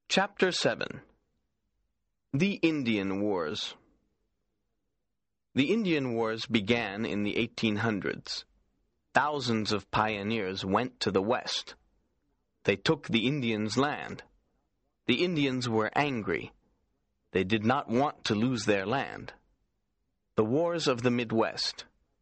Chapter 7. The Indian Wars. The Indian Wars began in the 1800s. Thousands of pioneers went to the west. They took the Indians' land. The Indians were angry. They did not want to lose their land. The Wars of the Midwest.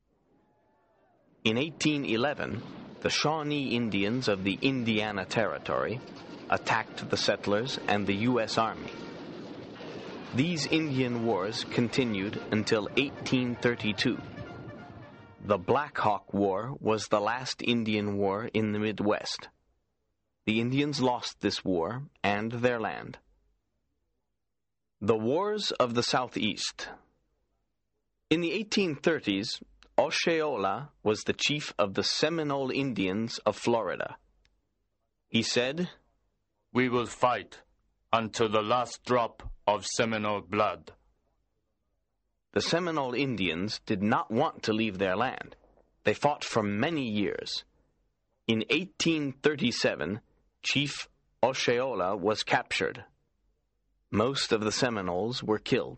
In 1811, the Shawnee Indians of the Indiana Territory attacked the settlers and the U.S. Army. These Indian Wars continued until 1832. The Black Hawk War was the last Indian War in the Midwest. The Indians lost this war and their land. The Wars of the Southeast. In the 1830s, Osceola was the chief of the Seminole Indians of Florida. He said, "We will fight until the last drop of Seminole blood." The Seminole Indians did not want to leave their land. They fought for many years. In 1837, Chief Osceola was captured. Most of the Seminoles were killed.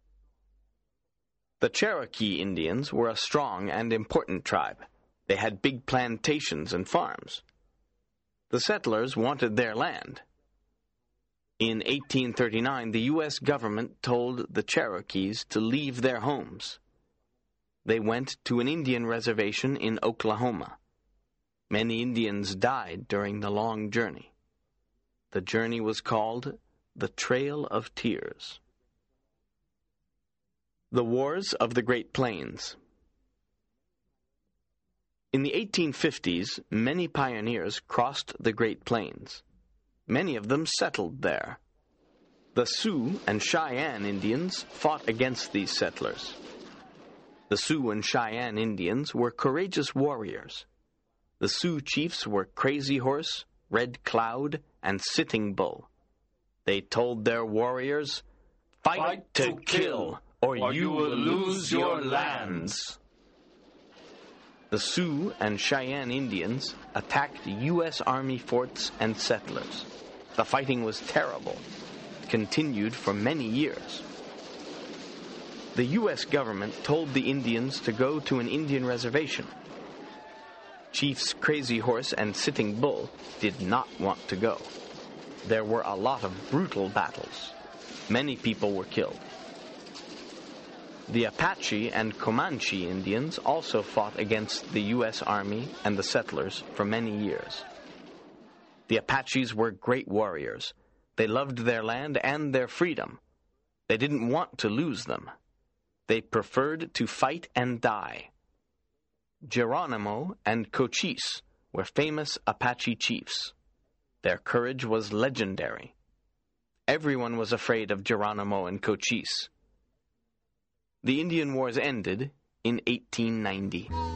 The Cherokee Indians were a strong and important tribe. They had big plantations and farms. The settlers wanted their land. In 1839, the U.S. government told the Cherokees to leave their homes. They went to an Indian reservation in Oklahoma. Many Indians died during the long journey. The journey was called the Trail of Tears. The Wars of the Great Plains. In the 1850s, many pioneers crossed the Great Plains. Many of them settled there. The Sioux and Cheyenne Indians fought against these settlers. The Sioux and Cheyenne Indians were courageous warriors. The Sioux chiefs were Crazy Horse, Red Cloud, and Sitting Bull. They told their warriors, "Fight to kill, or you will lose your lands." The Sioux and Cheyenne Indians attacked U.S. Army forts and settlers. The fighting was terrible. It continued for many years. The U.S. government told the Indians to go to an Indian reservation. Chiefs Crazy Horse and Sitting Bull did not want to go. There were a lot of brutal battles. Many people were killed. The Apache and Comanche Indians also fought against the U.S. Army and the settlers for many years. The Apaches were great warriors. They loved their land and their freedom. They didn't want to lose them. They preferred to fight and die. Geronimo and Cochise were famous Apache chiefs. Their courage was legendary. Everyone was afraid of Geronimo and Cochise. The Indian Wars ended in 1890.